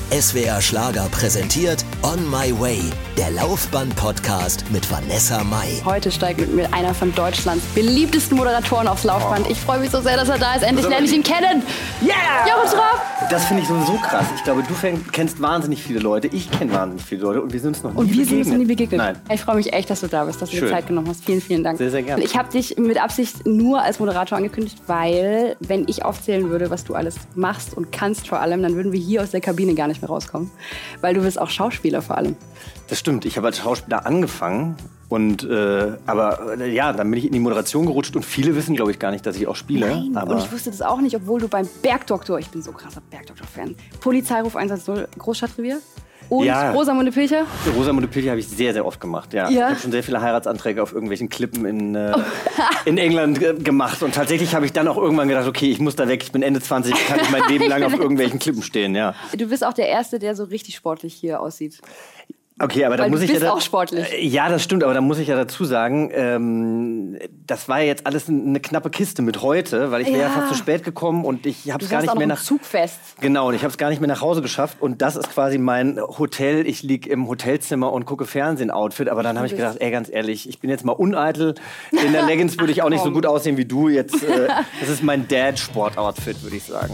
SWR Schlager präsentiert On My Way, der Laufband-Podcast mit Vanessa Mai. Heute steigt mit mir einer von Deutschlands beliebtesten Moderatoren aufs Laufband. Ich freue mich so sehr, dass er da ist. Endlich lerne ich ihn kennen. Yeah! Jochen Schropp! Das finde ich so krass. Ich glaube, du kennst wahnsinnig viele Leute. Ich kenne wahnsinnig viele Leute und wir sind uns noch nie begegnet. Nein. Ich freue mich echt, dass du da bist, dass du dir Zeit genommen hast. Vielen, vielen Dank. Sehr, sehr gerne. Ich habe dich mit Absicht nur als Moderator angekündigt, weil, wenn ich aufzählen würde, was du alles machst und kannst vor allem, dann würden wir hier aus der Kabine gar nicht mehr rauskommen. Weil du bist auch Schauspieler vor allem. Das stimmt. Ich habe als Schauspieler angefangen. Und dann bin ich in die Moderation gerutscht und viele wissen, glaube ich, gar nicht, dass ich auch spiele. Nein, aber und ich wusste das auch nicht, obwohl du beim Bergdoktor, ich bin so krasser Bergdoktor-Fan, Polizeiruf 110, Großstadtrevier und Rosamunde Pilcher. Rosamunde Pilcher habe ich sehr, sehr oft gemacht, ja. Ich habe schon sehr viele Heiratsanträge auf irgendwelchen Klippen in England gemacht und tatsächlich habe ich dann auch irgendwann gedacht, okay, ich muss da weg, ich bin Ende 20, kann ich mein Leben lang auf irgendwelchen Klippen stehen, ja. Du bist auch der Erste, der so richtig sportlich hier aussieht. Okay, aber da muss ich auch sportlich. Ja, das stimmt, aber da muss ich ja dazu sagen, das war ja jetzt alles eine knappe Kiste mit heute, weil ich wäre ja fast zu spät gekommen und ich habe es gar nicht mehr nach Zugfest. Genau, und ich habe es gar nicht mehr nach Hause geschafft und das ist quasi mein Hotel. Ich liege im Hotelzimmer und gucke Fernsehen-Outfit, aber dann habe ich gedacht, ey, ganz ehrlich, ich bin jetzt mal uneitel. In der Leggings würde ich auch nicht so gut aussehen wie du jetzt. Das ist mein Dad-Sport-Outfit, würde ich sagen.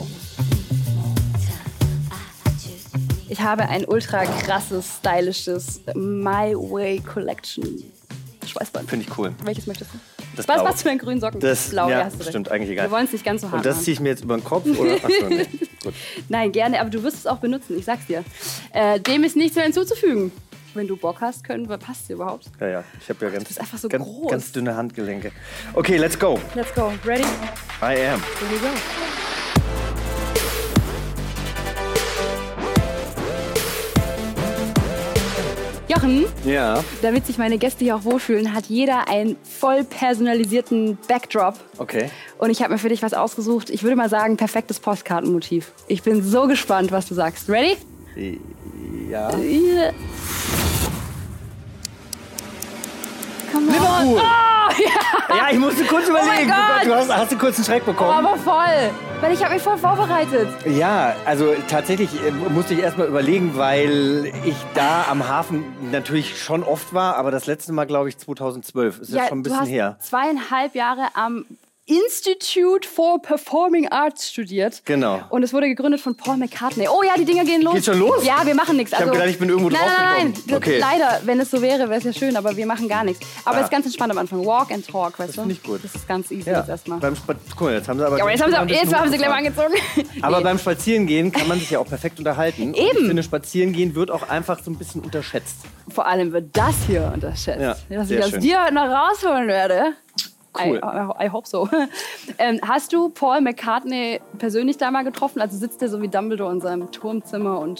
Ich habe ein ultra krasses, stylisches My Way Collection Schweißband. Finde ich cool. Welches möchtest du? Das was für einen grünen Socken? Das Blau, ja, hast du stimmt, eigentlich egal. Wir wollen es nicht ganz so hart Und das ziehe ich mir jetzt über den Kopf? Oder? Achso, nee. Gut. Nein, gerne, aber du wirst es auch benutzen, ich sag's dir. Dem ist nichts mehr hinzuzufügen. Wenn du Bock hast, passt dir überhaupt? Ja, ich habe ja du bist einfach so groß. Ganz dünne Handgelenke. Okay, let's go. Let's go. Ready? I am. Here we go. Jochen, damit sich meine Gäste hier auch wohlfühlen, hat jeder einen voll personalisierten Backdrop. Okay. Und ich habe mir für dich was ausgesucht. Ich würde mal sagen, perfektes Postkartenmotiv. Ich bin so gespannt, was du sagst. Ready? Ja. Komm mal. Liverpool. Oh, ja, ich musste kurz überlegen. Oh du hast einen kurzen Schreck bekommen. Oh, aber voll. Weil ich habe mich voll vorbereitet. Ja, also tatsächlich musste ich erst mal überlegen, weil ich da am Hafen natürlich schon oft war, aber das letzte Mal, glaube ich, 2012. Ist jetzt schon ein bisschen her. Du hast 2,5 Jahre am Institute for Performing Arts studiert. Genau. Und es wurde gegründet von Paul McCartney. Oh ja, die Dinger gehen los. Geht schon los? Ja, wir machen nichts. Ich habe gedacht, ich bin irgendwo draufgekommen. Nein. Okay. Leider, wenn es so wäre, wäre es ja schön, aber wir machen gar nichts. Aber es ist ganz entspannt am Anfang. Walk and talk, weißt du? Finde ich gut. Das ist ganz easy jetzt erstmal. Guck mal, jetzt haben sie aber... Ja, aber jetzt haben sie gleich mal angezogen. Aber beim Spazierengehen kann man sich ja auch perfekt unterhalten. Eben. Und ich finde, Spazierengehen wird auch einfach so ein bisschen unterschätzt. Vor allem wird das hier unterschätzt. Ja, was ich aus dir heute noch rausholen werde. Cool. I hope so. Hast du Paul McCartney persönlich da mal getroffen? Also sitzt der so wie Dumbledore in seinem Turmzimmer und...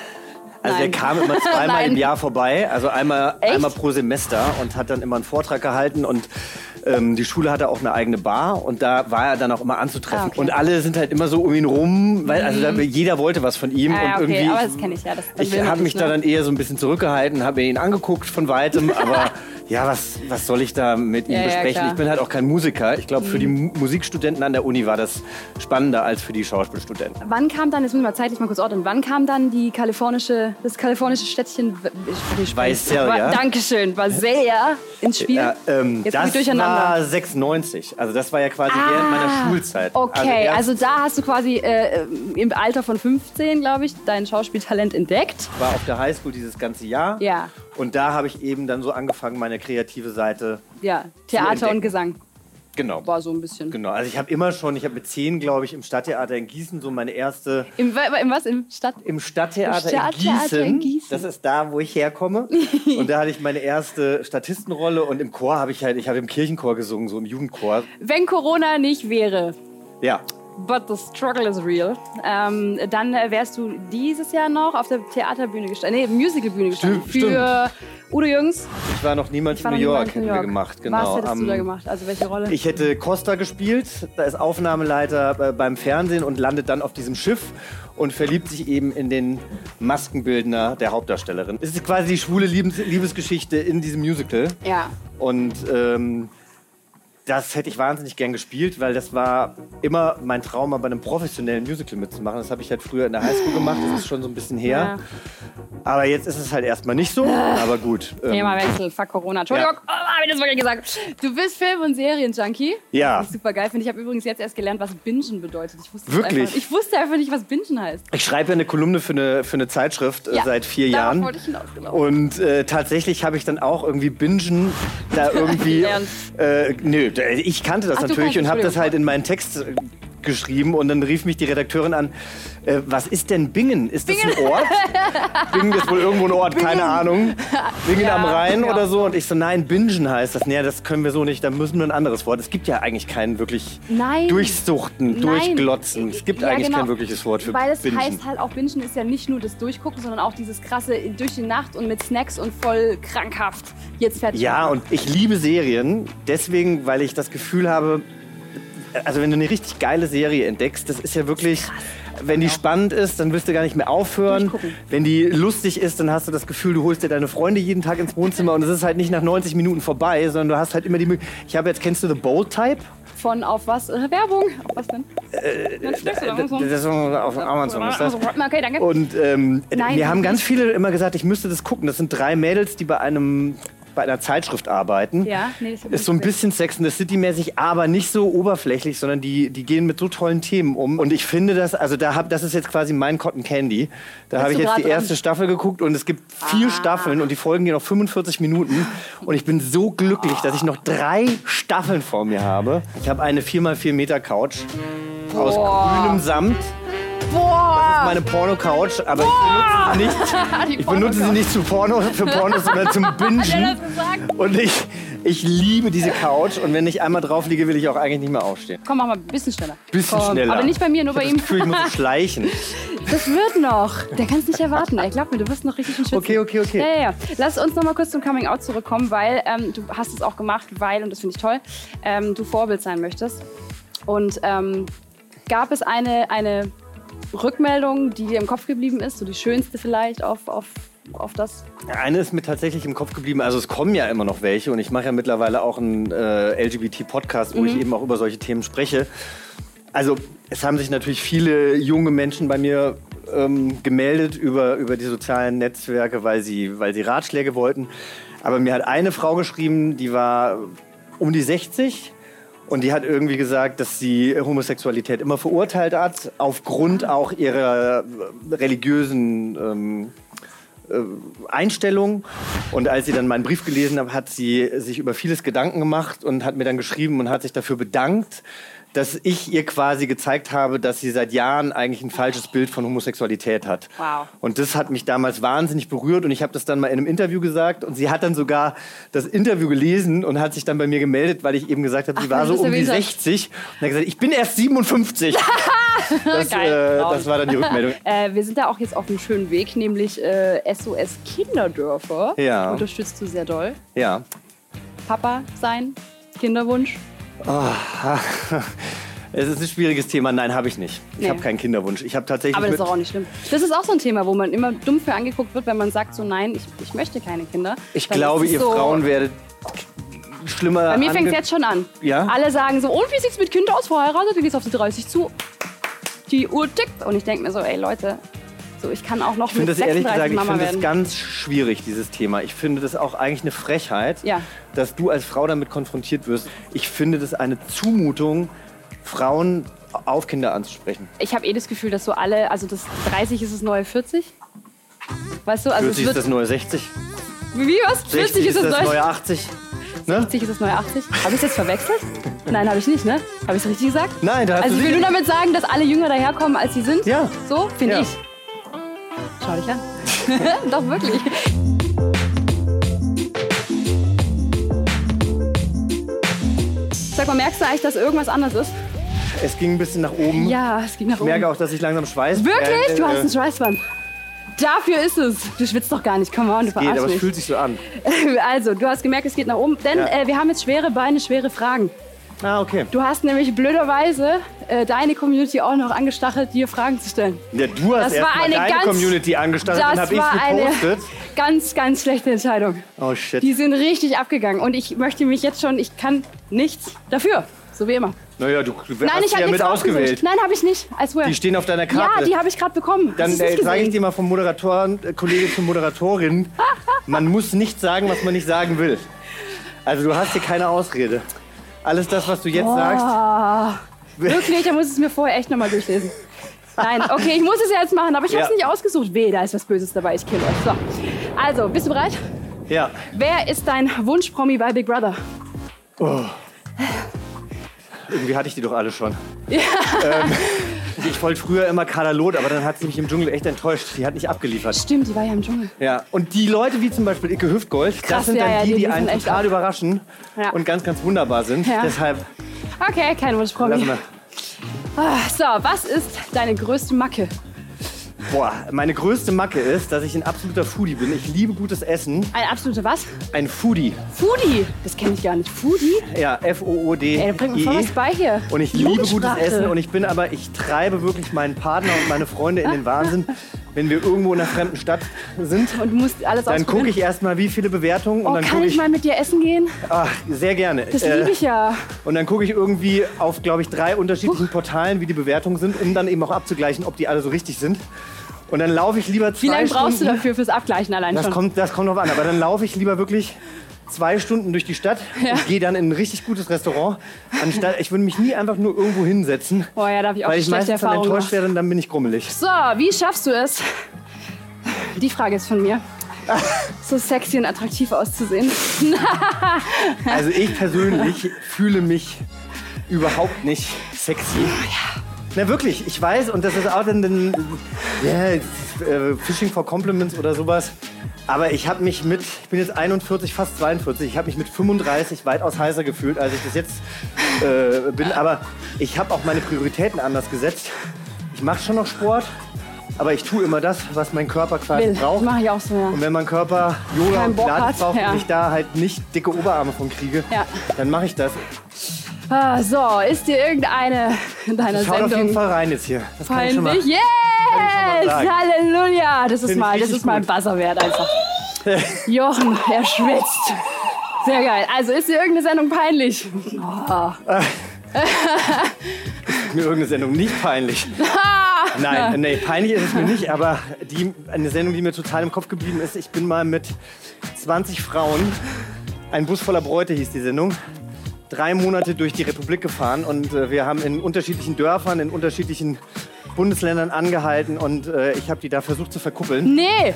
Also der kam immer zweimal im Jahr vorbei, also einmal pro Semester und hat dann immer einen Vortrag gehalten und die Schule hatte auch eine eigene Bar und da war er dann auch immer anzutreffen. Und alle sind halt immer so um ihn rum, weil jeder wollte was von ihm. Und irgendwie, aber das kenne ich ja. Ich habe mich da dann eher so ein bisschen zurückgehalten, habe mir ihn angeguckt von Weitem, aber ja, was soll ich da mit ihm besprechen? Ich bin halt auch kein Musiker. Ich glaube, für die Musikstudenten an der Uni war das spannender als für die Schauspielstudenten. Wann kam dann, jetzt müssen wir zeitlich mal kurz ordnen, wann kam dann das kalifornische Städtchen Visalia? Dankeschön, Visalia ins Spiel? Ja, jetzt das durcheinander. war 96, also das war ja quasi während meiner Schulzeit. Okay, also da hast du quasi im Alter von 15, glaube ich, dein Schauspieltalent entdeckt. Ich war auf der Highschool dieses ganze Jahr. Ja. Und da habe ich eben dann so angefangen, meine kreative Seite Theater und Gesang. Genau. War so ein bisschen. Genau, also ich habe mit 10, glaube ich, im Stadttheater in Gießen so meine erste... Im was? Im Stadttheater in Gießen. Das ist da, wo ich herkomme. Und da hatte ich meine erste Statistenrolle und im Chor habe ich habe im Kirchenchor gesungen, so im Jugendchor. Wenn Corona nicht wäre. Ja. But the struggle is real. Dann wärst du dieses Jahr noch auf der Theaterbühne gestanden, Musicalbühne gestanden. Für Udo Jürgens. Ich war noch niemals in New York, hätten wir gemacht. Genau. Was hättest du da gemacht? Also welche Rolle? Ich hätte Costa gespielt, da ist Aufnahmeleiter beim Fernsehen und landet dann auf diesem Schiff und verliebt sich eben in den Maskenbildner der Hauptdarstellerin. Es ist quasi die schwule Liebesgeschichte in diesem Musical. Ja. Und Das hätte ich wahnsinnig gern gespielt, weil das war immer mein Traum, mal bei einem professionellen Musical mitzumachen. Das habe ich halt früher in der Highschool gemacht, das ist schon so ein bisschen her. Ja. Aber jetzt ist es halt erstmal nicht so, aber gut. Themawechsel, fuck Corona. Entschuldigung, habe ich das wirklich gesagt. Du bist Film- und Serien-Junkie. Ja. Das ist super geil, finde ich. Ich habe übrigens jetzt erst gelernt, was Bingen bedeutet. Ich wusste einfach nicht, was Bingen heißt. Ich schreibe ja eine Kolumne für eine Zeitschrift seit 4 Jahren. Wollte ich hinaus, genau. Und tatsächlich habe ich dann auch irgendwie Bingen da irgendwie... ich kannte das natürlich und habe das halt in meinen Text geschrieben und dann rief mich die Redakteurin an, was ist denn Bingen? Ist das ein Ort? Bingen ist wohl irgendwo ein Ort, keine Ahnung. Bingen am Rhein oder so. Und ich so, nein, Bingen heißt das. Nee, das können wir so nicht, da müssen wir ein anderes Wort. Es gibt ja eigentlich kein wirklich Durchsuchten, Durchglotzen. Es gibt eigentlich kein wirkliches Wort für Bingen. Weil es heißt halt auch, Bingen ist ja nicht nur das Durchgucken, sondern auch dieses krasse durch die Nacht und mit Snacks und voll krankhaft jetzt fertig. Ja, und ich liebe Serien, deswegen, weil ich das Gefühl habe, also wenn du eine richtig geile Serie entdeckst, das ist ja wirklich, wenn die spannend ist, dann willst du gar nicht mehr aufhören. Wenn die lustig ist, dann hast du das Gefühl, du holst dir deine Freunde jeden Tag ins Wohnzimmer und es ist halt nicht nach 90 Minuten vorbei, sondern du hast halt immer die Möglichkeit. Kennst du The Bold Type? Von auf was? Werbung? Auf was denn? Das ist auf Amazon. Ist das? Okay, danke. Und mir haben ganz viele immer gesagt, ich müsste das gucken. Das sind 3 Mädels, die bei einer Zeitschrift arbeiten. Ja, nee, das ist so ein bisschen Sex and the City mäßig, aber nicht so oberflächlich, sondern die gehen mit so tollen Themen um. Und ich finde das, also das ist jetzt quasi mein Cotton Candy. Da habe ich jetzt die erste Staffel geguckt und es gibt 4 Staffeln und die Folgen gehen noch 45 Minuten. Und ich bin so glücklich, dass ich noch 3 Staffeln vor mir habe. Ich habe eine 4x4 Meter Couch aus grünem Samt. Boah. Das ist meine Porno-Couch, aber ich benutze sie nicht für Pornos, sondern zum Bingen. Und ich liebe diese Couch und wenn ich einmal drauf liege, will ich auch eigentlich nicht mehr aufstehen. Komm, mach mal ein bisschen schneller. Schneller. Aber nicht bei mir, nur bei ihm. Ich fühle, ich muss so schleichen. Das wird noch. Der kann es nicht erwarten. Ey, glaub mir, du wirst noch richtig schwitzen. Okay. Ja. Lass uns noch mal kurz zum Coming-out zurückkommen, weil du hast es auch gemacht, und das finde ich toll, du Vorbild sein möchtest. Und gab es eine Rückmeldung, die dir im Kopf geblieben ist, so die schönste vielleicht auf das? Eine ist mir tatsächlich im Kopf geblieben, also es kommen ja immer noch welche und ich mache ja mittlerweile auch einen LGBT-Podcast, wo ich eben auch über solche Themen spreche. Also es haben sich natürlich viele junge Menschen bei mir gemeldet über die sozialen Netzwerke, weil sie Ratschläge wollten. Aber mir hat eine Frau geschrieben, die war um die 60. Und die hat irgendwie gesagt, dass sie Homosexualität immer verurteilt hat, aufgrund auch ihrer religiösen Einstellung. Und als sie dann meinen Brief gelesen hat, hat sie sich über vieles Gedanken gemacht und hat mir dann geschrieben und hat sich dafür bedankt, dass ich ihr quasi gezeigt habe, dass sie seit Jahren eigentlich ein falsches Bild von Homosexualität hat. Wow. Und das hat mich damals wahnsinnig berührt und ich habe das dann mal in einem Interview gesagt und sie hat dann sogar das Interview gelesen und hat sich dann bei mir gemeldet, weil ich eben gesagt habe, sie war so um die 60 und hat gesagt, ich bin erst 57. Das war dann die Rückmeldung. Wir sind da auch jetzt auf einem schönen Weg, nämlich SOS Kinderdörfer. Ja. Unterstützt du sehr doll. Ja. Papa sein, Kinderwunsch. Es ist ein schwieriges Thema. Nein, habe ich nicht. Ich habe keinen Kinderwunsch. Ich habe tatsächlich. Aber das ist auch nicht schlimm. Das ist auch so ein Thema, wo man immer dumm für angeguckt wird, wenn man sagt so, nein, ich möchte keine Kinder. Ich glaube, ihr so Frauen werdet schlimmer. Bei mir fängt es jetzt schon an. Ja? Alle sagen so, und wie sieht's mit Kind aus? Verheiratet? Du gehst auf die 30 zu. Die Uhr tickt. Und ich denke mir so, ey Leute, so, ich kann auch noch mit 36 Mama werden. Ich finde das ganz schwierig, dieses Thema. Ich finde das auch eigentlich eine Frechheit, dass du als Frau damit konfrontiert wirst. Ich finde das eine Zumutung, Frauen auf Kinder anzusprechen. Ich habe das Gefühl, dass so alle, also das 30 ist das neue 40. Weißt du, also 40 ist das neue 60. Wie, was? 40 ist das neue 80. 60 ist das neue 80. Habe ich es jetzt verwechselt? Nein, habe ich nicht, ne? Habe ich es richtig gesagt? Nein, da hast also ich will nur damit sagen, dass alle jünger daherkommen, als sie sind. Ja. So, finde ich. Schau dich an. Doch, wirklich. Sag mal, merkst du eigentlich, dass irgendwas anders ist? Es ging ein bisschen nach oben. Ja, es ging nach oben. Ich merke auch, dass ich langsam schweiß. Wirklich? Du hast ein Schweißband. Dafür ist es. Du schwitzt doch gar nicht. Komm mal, du verarschst mich. Aber es fühlt sich so an. Also, du hast gemerkt, es geht nach oben. Denn wir haben jetzt schwere Beine, schwere Fragen. Ah, okay. Du hast nämlich blöderweise deine Community auch noch angestachelt, dir Fragen zu stellen. Ja, du hast erstmal deine Community angestachelt und habe ich gepostet. ganz, ganz schlechte Entscheidung. Oh shit. Die sind richtig abgegangen und ich möchte mich jetzt schon, ich kann nichts dafür, so wie immer. Naja, du Nein, hast ich sie habe ja mit nichts ausgewählt. ausgesucht. Nein, habe ich nicht. Die stehen auf deiner Karte. Ja, die habe ich gerade bekommen. Dann sage ich dir mal vom Kollege zur Moderatorin, man muss nicht sagen, was man nicht sagen will. Also du hast hier keine Ausrede. Alles das, was du jetzt sagst... Wirklich, da muss ich es mir vorher echt nochmal durchlesen. Nein, okay, ich muss es ja jetzt machen, aber ich habe es nicht ausgesucht. Weh, da ist was Böses dabei, ich kill euch. So, also, bist du bereit? Ja. Wer ist dein Wunschpromi bei Big Brother? Oh. Irgendwie hatte ich die doch alle schon. Ja. Ich wollte früher immer Carla Loth, aber dann hat sie mich im Dschungel echt enttäuscht. Die hat nicht abgeliefert. Stimmt, die war ja im Dschungel. Ja, und die Leute wie zum Beispiel Icke Hüftgold, Krass, das sind dann die einen sind total überraschen und ganz, ganz wunderbar sind. Ja. Deshalb Okay, kein Wunschpromi. lassen wir. So, was ist deine größte Macke? Boah, meine größte Macke ist, dass ich ein absoluter Foodie bin. Ich liebe gutes Essen. Ein absoluter was? Ein Foodie. Foodie? Das kenne ich gar nicht. Foodie? Ja, F-O-O-D-I-E. Ey, da bringt mir voll was bei hier. Und ich liebe gutes Jugendsprache. Essen und ich treibe wirklich meinen Partner und meine Freunde in den Wahnsinn, wenn wir irgendwo in einer fremden Stadt sind. Und du musst alles Dann ausprobieren. gucke ich erstmal, wie viele Bewertungen. Und dann kann gucke ich mal mit dir essen gehen? Ach, sehr gerne. Das liebe ich ja. Und dann gucke ich irgendwie auf, glaube ich, 3 unterschiedlichen Portalen, wie die Bewertungen sind, um dann eben auch abzugleichen, ob die alle so richtig sind. Und dann laufe ich lieber 2 Stunden... Wie lange brauchst du dafür fürs Abgleichen allein schon? Das kommt drauf an. Aber dann laufe ich lieber wirklich 2 Stunden durch die Stadt und gehe dann in ein richtig gutes Restaurant. Anstatt, ich würde mich nie einfach nur irgendwo hinsetzen, Boah, ja, da habe ich auch weil ich schlechte meistens dann Erfahrungen enttäuscht werde und dann bin ich grummelig. So, wie schaffst du es? Die Frage ist von mir. So sexy und attraktiv auszusehen. Also ich persönlich fühle mich überhaupt nicht sexy. Na wirklich, ich weiß, und das ist auch dann Fishing for Compliments oder sowas. Aber ich habe mich ich bin jetzt 41, fast 42, ich habe mich mit 35 weitaus heißer gefühlt, als ich das jetzt bin. Aber ich habe auch meine Prioritäten anders gesetzt. Ich mache schon noch Sport, aber ich tue immer das, was mein Körper quasi braucht. Mache ich auch so, ja. Und wenn mein Körper Yoga und Pilates braucht ja. und ich da halt nicht dicke Oberarme von kriege, dann mache ich das. So, ist dir irgendeine in deiner Schaut Sendung auf jeden Fall rein jetzt hier. Das kann ich schon mal, peinlich? Yes! Halleluja! Das ist mal ein Buzzer wert einfach. Jochen, er schwitzt. Sehr geil. Also, ist dir irgendeine Sendung peinlich? Oh. Ist mir irgendeine Sendung nicht peinlich. Nein, nee, peinlich ist es mir nicht, aber eine Sendung, die mir total im Kopf geblieben ist, ich bin mal mit 20 Frauen, ein Bus voller Bräute hieß die Sendung, 3 Monate durch die Republik gefahren und wir haben in unterschiedlichen Dörfern, in unterschiedlichen Bundesländern angehalten und ich habe die da versucht zu verkuppeln. Nee!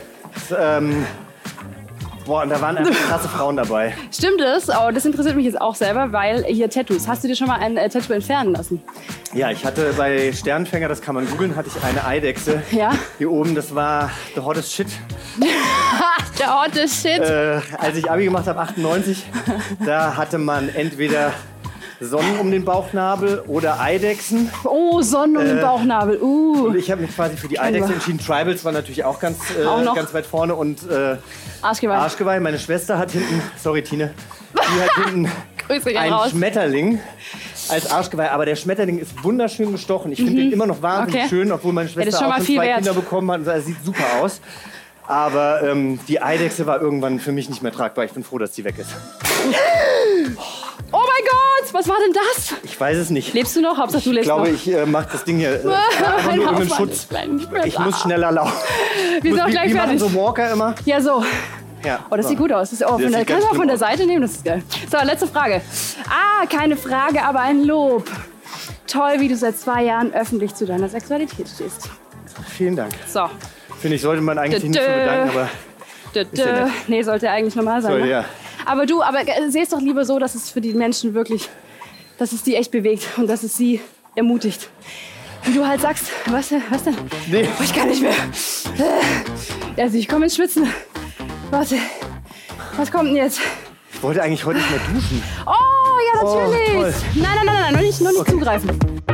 Und da waren einfach krasse Frauen dabei. Stimmt es? Oh, das interessiert mich jetzt auch selber, weil hier Tattoos. Hast du dir schon mal ein Tattoo entfernen lassen? Ja, ich hatte bei Sternfänger, das kann man googeln, hatte ich eine Eidechse. Ja? Hier oben, das war the hottest shit. Der hottest shit. Als ich Abi gemacht habe, 98, da hatte man entweder Sonnen um den Bauchnabel oder Eidechsen. Oh, Sonnen um den Bauchnabel. Und ich habe mich quasi für die Eidechse entschieden. Tribals war natürlich auch ganz weit vorne. Und Arschgeweih. Meine Schwester hat hinten, sorry Tine, die hat hinten einen Schmetterling als Arschgeweih. Aber der Schmetterling ist wunderschön gestochen. Ich finde den immer noch wahnsinnig schön, obwohl meine Schwester auch schon 2 Kinder bekommen hat. Er sieht super aus. Aber die Eidechse war irgendwann für mich nicht mehr tragbar. Ich bin froh, dass die weg ist. Oh mein Gott, was war denn das? Ich weiß es nicht. Lebst du noch? Hauptsache du lebst noch. Ich glaube, ich mache das Ding hier einfach nur um den Schutz. Ich muss schneller laufen. Wir sind auch gleich fertig. fertig. So Walker immer. Ja, so. Ja. Oh, das sieht gut aus. Kannst du auch von der Seite nehmen? Das ist geil. So, letzte Frage. Keine Frage, aber ein Lob. Toll, wie du seit 2 Jahren öffentlich zu deiner Sexualität stehst. Vielen Dank. So. Finde ich, sollte man eigentlich nicht so bedanken, aber... Nee, sollte eigentlich normal sein. Sollte, ne? ja. Aber seh es doch lieber so, dass es für die Menschen wirklich, dass es die echt bewegt und dass es sie ermutigt. Und du halt sagst, was denn? Nee. Oh, ich kann nicht mehr. Also ich komme ins Schwitzen. Warte, was kommt denn jetzt? Ich wollte eigentlich heute nicht mehr duschen. Oh, ja, natürlich. Toll. Nein, noch nicht zugreifen.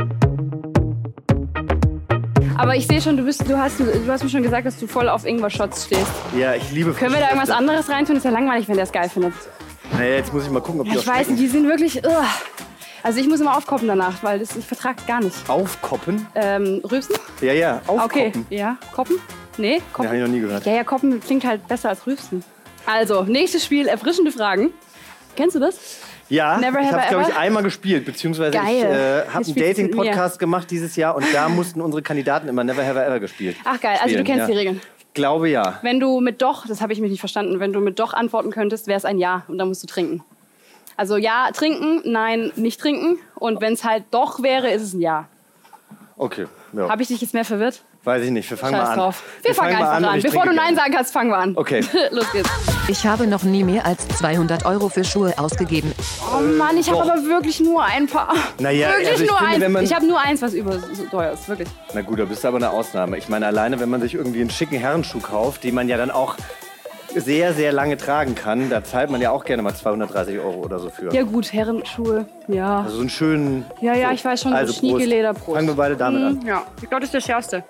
Aber ich sehe schon, du hast mir schon gesagt, dass du voll auf Ingwer-Shots stehst. Ja, ich liebe Können wir da irgendwas anderes reintun? Ist ja langweilig, wenn der es geil findet. Naja, jetzt muss ich mal gucken, ob die Ich weiß nicht, die sind wirklich... Also ich muss immer aufkoppen danach, weil ich vertrage gar nicht. Aufkoppen? Rülpsen? Ja, aufkoppen. Okay, ja, koppen? Nee? Koppen? Ja, hab ich noch nie gehört. Ja, Koppen klingt halt besser als rülpsen. Also, nächstes Spiel, erfrischende Fragen. Kennst du das? Ja, ich habe es, glaube ich, einmal gespielt, beziehungsweise geil. Ich habe einen Dating-Podcast gemacht dieses Jahr und da mussten unsere Kandidaten immer Never Have I Ever gespielt. Ach geil, also du kennst die Regeln. Ich glaube ja. Wenn du mit Doch, das habe ich mich nicht verstanden, wenn du mit Doch antworten könntest, wäre es ein Ja und dann musst du trinken. Also Ja, trinken, nein, nicht trinken und wenn es halt Doch wäre, ist es ein Ja. Okay. Ja. Habe ich dich jetzt mehr verwirrt? Weiß ich nicht, wir fangen mal an. Drauf. Wir fangen einfach an. Bevor du Nein sagen kannst, fangen wir an. Okay. Los geht's. Ich habe noch nie mehr als 200 € für Schuhe ausgegeben. Oh Mann, ich habe aber wirklich nur ein Paar. Naja, wirklich also nur finde, eins. Ich habe nur eins, was über so teuer ist, wirklich. Na gut, da bist du aber eine Ausnahme. Ich meine, alleine, wenn man sich irgendwie einen schicken Herrenschuh kauft, den man ja dann auch sehr, sehr lange tragen kann, da zahlt man ja auch gerne mal 230 € oder so für. Ja gut, Herrenschuhe, ja. Also so einen schönen... Ja, so. Ich weiß schon, also so Schniegelederbrust. Fangen wir beide damit an. Ja, ich glaube, das ist der schärfste.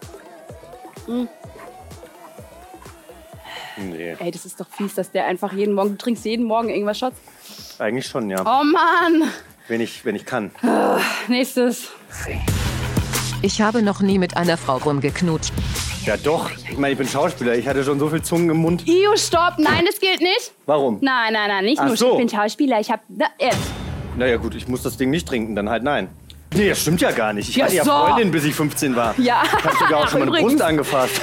Nee. Ey, das ist doch fies, dass der einfach jeden Morgen... Du trinkst jeden Morgen irgendwas, Schatz? Eigentlich schon, ja. Oh Mann! Wenn ich kann. Nächstes. Ich habe noch nie mit einer Frau rumgeknutscht. Ja doch, ich meine, ich bin Schauspieler, ich hatte schon so viel Zungen im Mund. Iu, stopp, nein, das gilt nicht. Warum? Nein, nicht nur, so. Ich bin Schauspieler, ich hab... Naja gut, ich muss das Ding nicht trinken, dann halt nein. Nee, das stimmt ja gar nicht. Ich Ja, hatte ja so. Freundin, bis ich 15 war. Ja. Ich habe sogar auch schon mal einen Brust angefasst.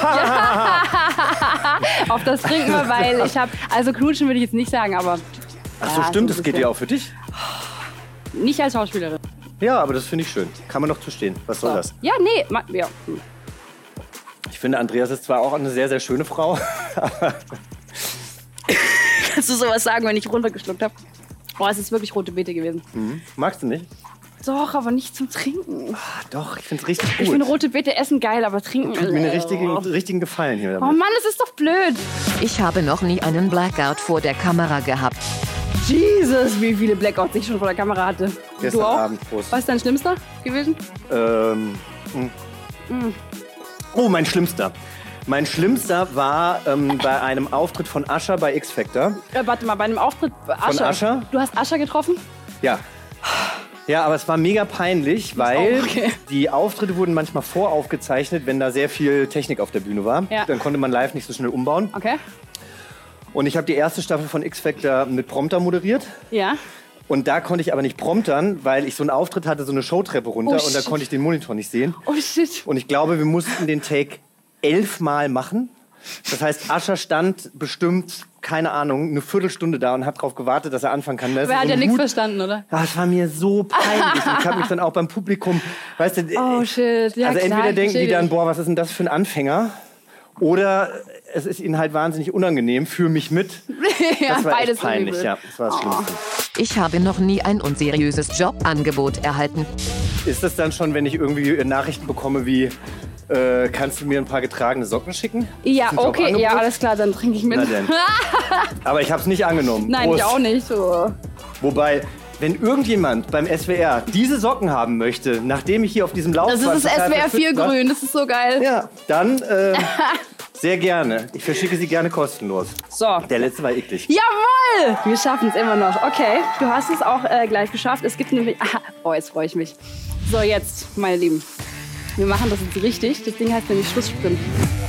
Auf das trinken wir, weil ich habe... Also knutschen würde ich jetzt nicht sagen, aber... Ach so, stimmt, das geht ja auch für dich. Nicht als Schauspielerin. Ja, aber das finde ich schön. Kann man doch zu stehen. Was soll das? Ja, nee, ja. Ich finde, Andreas ist zwar auch eine sehr, sehr schöne Frau. Kannst du sowas sagen, wenn ich runtergeschluckt habe? Oh, es ist wirklich rote Beete gewesen. Magst du nicht? Doch, aber nicht zum Trinken. Doch, ich finde es richtig gut. Ich finde rote Beete essen geil, aber trinken... Tut mir einen richtigen Gefallen hier Oh damit. Mann, es ist doch blöd. Ich habe noch nie einen Blackout vor der Kamera gehabt. Jesus, wie viele Blackouts ich schon vor der Kamera hatte. Gestern Du auch? Abend, Prost. Was ist dein Schlimmster gewesen? Oh, mein Schlimmster. Mein Schlimmster war bei einem Auftritt von Usher bei X Factor. Warte mal, bei einem Auftritt Von Usher? Du hast Usher getroffen? Ja. Ja, aber es war mega peinlich, weil okay. Die Auftritte wurden manchmal voraufgezeichnet, wenn da sehr viel Technik auf der Bühne war. Ja. Dann konnte man live nicht so schnell umbauen. Okay. Und ich habe die erste Staffel von X Factor mit Prompter moderiert. Ja. Und da konnte ich aber nicht promptern, weil ich so einen Auftritt hatte, so eine Showtreppe runter. Oh, und da shit. konnte ich den Monitor nicht sehen. Oh shit. Und ich glaube, wir mussten den Take 11 Mal machen. Das heißt, Usher stand bestimmt, keine Ahnung, eine Viertelstunde da und hat darauf gewartet, dass er anfangen kann. Wer hat ja nichts verstanden, oder? Das war mir so peinlich. Und ich habe mich dann auch beim Publikum, weißt du, Oh shit. Ja, also klar, entweder ich denken die verstehe dann, dich. boah, was ist denn das für ein Anfänger? Oder es ist ihnen halt wahnsinnig unangenehm, für mich mit. Ja, Das war beides echt peinlich, übel. ja. Das war das Schlimmste. Ich habe noch nie ein unseriöses Jobangebot erhalten. Ist das dann schon, wenn ich irgendwie Nachrichten bekomme wie, kannst du mir ein paar getragene Socken schicken? Ja, Das ist ein okay, Jobangebot? ja, alles klar, dann trinke ich mit. Na denn. Aber ich habe es nicht angenommen. Nein, Prost. ich auch nicht. So. Wobei, wenn irgendjemand beim SWR diese Socken haben möchte, nachdem ich hier auf diesem Laufband... Das ist das total SWR 4 verschwitzt war, grün, das ist so geil. Ja, dann sehr gerne. Ich verschicke sie gerne kostenlos. So. Der letzte war eklig. Jawohl! Wir schaffen es immer noch. Okay, du hast es auch gleich geschafft. Es gibt nämlich... Oh, jetzt freue ich mich. So, jetzt, meine Lieben. Wir machen das jetzt richtig. Das Ding heißt nämlich Schlusssprint.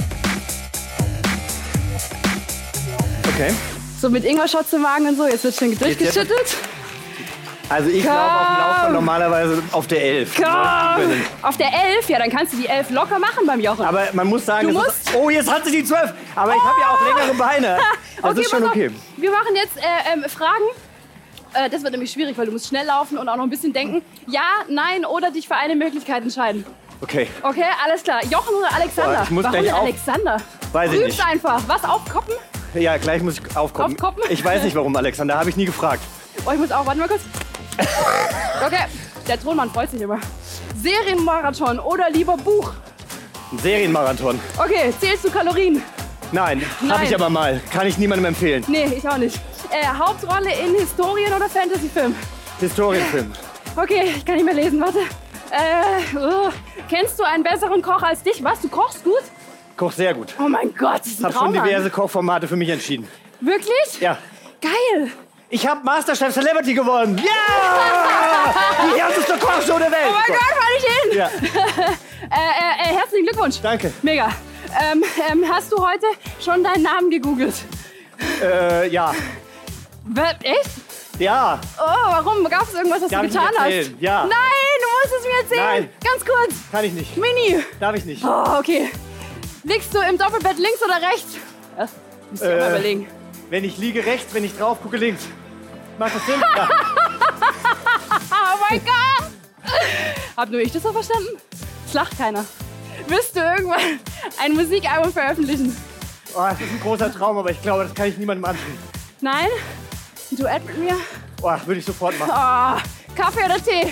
Okay. So mit Ingwer-Shots im Magen und so. Jetzt wird schön durchgeschüttelt. Also ich laufe auf dem Laufband normalerweise auf der 11. Komm! Auf der 11? Ja, dann kannst du die 11 locker machen beim Jochen. Aber man muss sagen, Du es musst- ist, oh, jetzt hat sie die 12. Aber ich habe ja auch längere Beine. Das okay, ist schon pass auf. okay. Wir machen jetzt Fragen. Das wird nämlich schwierig, weil du musst schnell laufen und auch noch ein bisschen denken. Ja, nein oder dich für eine Möglichkeit entscheiden. Okay, Okay, alles klar. Jochen oder Alexander? Boah, ich muss Warum gleich auf- Alexander? Weiß ich Prüf's nicht. einfach. Was, aufkoppen? ja, gleich muss ich aufkommen. Aufkommen? Ich weiß nicht, warum, Alexander. Habe ich nie gefragt. Oh, ich muss auch, warte mal kurz. Okay, der Tonmann freut sich immer. Serienmarathon oder lieber Buch? Ein Serienmarathon. Okay, zählst du Kalorien? Nein, habe Nein. ich aber mal. Kann ich niemandem empfehlen. Nee, ich auch nicht. Hauptrolle in Historien- oder Fantasyfilm? Historienfilm. Okay, ich kann nicht mehr lesen, warte. Kennst du einen besseren Koch als dich? Was, du kochst gut? Koch sehr gut. Oh mein Gott, das ist ein Hab schon Traum. diverse Kochformate für mich entschieden. Wirklich? Ja. Geil. Ich habe Masterchef Celebrity gewonnen. Ja! Die härteste Kochshow der Welt. Oh mein Gott, fahr ich hin. Ja, Herzlichen Glückwunsch. danke. Mega. Hast du heute schon deinen Namen gegoogelt? Ja. Echt? Ja. Oh, warum? Gab es irgendwas, was du getan hast? Ja. Nein, du musst es mir erzählen. Nein. Ganz kurz. Kann ich nicht. Mini. Darf ich nicht. Oh, okay. Liegst du im Doppelbett links oder rechts? Ja, musst du mal überlegen. Wenn ich liege rechts, wenn ich drauf gucke links. Macht das Sinn? Ja. Oh mein Gott. Hab nur ich das so verstanden? Es lacht keiner. Wirst du irgendwann ein Musikalbum veröffentlichen? Oh, das ist ein großer Traum, aber ich glaube, das kann ich niemandem antun. Nein? Ein Duett mit mir? Oh, würde ich sofort machen. Oh, Kaffee oder Tee?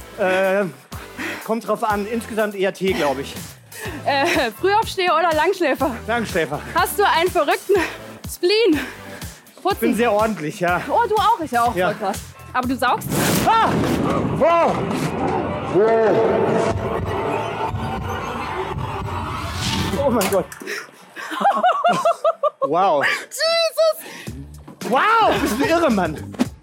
Kommt drauf an. Insgesamt eher Tee, glaube ich. Frühaufsteher oder Langschläfer? Langschläfer. Hast du einen verrückten Spleen? Ich bin sehr ordentlich, ja. Oh, du auch? Ist ja auch Ja. voll krass. Aber du saugst? Ah! Wow! Oh mein Gott. Wow. Jesus! Wow, bist du irre, Mann.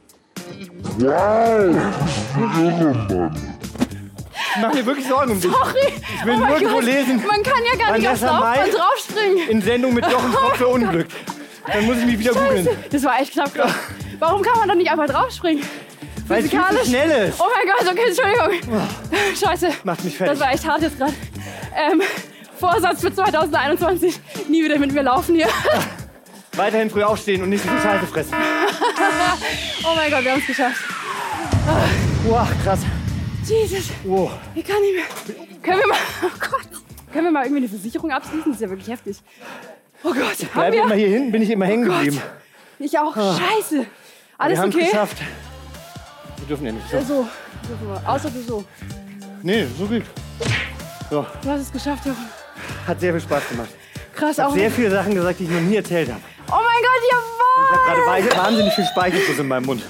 Ich mache mir wirklich Sorgen um dich. Sorry. Ich will Oh mein nirgendwo Gott. lesen. Man kann ja gar nicht aufs Vanessa Mai Laufband draufspringen. in Sendung mit Jochen Tropf verunglückt. Dann muss ich mich wieder googeln. Das war echt knapp. Warum kann man doch nicht einfach draufspringen? Weil es viel zu schnell ist. Oh mein Gott, okay, Entschuldigung. Scheiße. Macht mich fertig. Das war echt hart jetzt gerade. Vorsatz für 2021. Nie wieder mit mir laufen hier. Weiterhin früh aufstehen und nicht so viel Scheiße fressen. Oh mein Gott, wir haben es geschafft. Wow, krass. Jesus. Wow. Ich kann nicht mehr. Können wir mal... Oh Gott. Können wir mal irgendwie eine Versicherung abschließen? Das ist ja wirklich heftig. Oh Gott. Bleib immer hier hinten, bin ich immer hängen geblieben. Ich auch. Scheiße. Alles Wir haben es okay? geschafft. Wir dürfen ja nicht. So. Außer du so. Nee, so gut. So, Du hast es geschafft, Jochen. hat sehr viel Spaß gemacht. Krass Ich habe auch. sehr viele Sachen gesagt, die ich noch nie erzählt habe. Oh mein Gott, Ich jawohl! habe gerade wahnsinnig viel Speichelfluss in meinem Mund.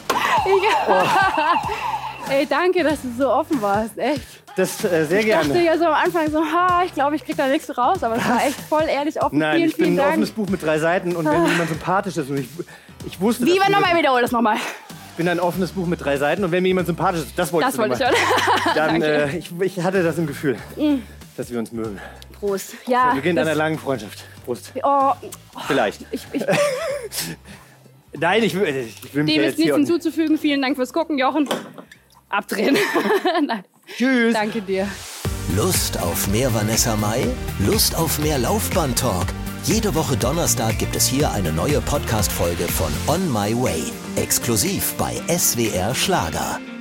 Ey, danke, dass du so offen warst. Echt. Das sehr Ich dachte gerne. ja so am Anfang so, ich glaube, ich krieg da nichts raus. Aber es war echt voll ehrlich offen. Nein, vielen, ich bin vielen ein Dank. offenes Buch mit 3 Seiten und wenn jemand sympathisch ist und ich wusste, Lieber dass nochmal, wiederhol das nochmal. ich bin ein offenes Buch mit 3 Seiten und wenn mir jemand sympathisch ist, das wollte Das wollte ich hören. dann Danke. ich hatte das im Gefühl, dass wir uns mögen. Prost. Ja. Beginn einer langen Freundschaft. Prost. Oh, Vielleicht. ich Nein, ich will mich dem ja ist jetzt hier nichts und hinzuzufügen. Vielen Dank fürs Gucken, Jochen. Abdrehen. Nein. Tschüss. Danke dir. Lust auf mehr Vanessa Mai? Lust auf mehr Laufbahn-Talk? Jede Woche Donnerstag gibt es hier eine neue Podcast-Folge von On My Way. Exklusiv bei SWR Schlager.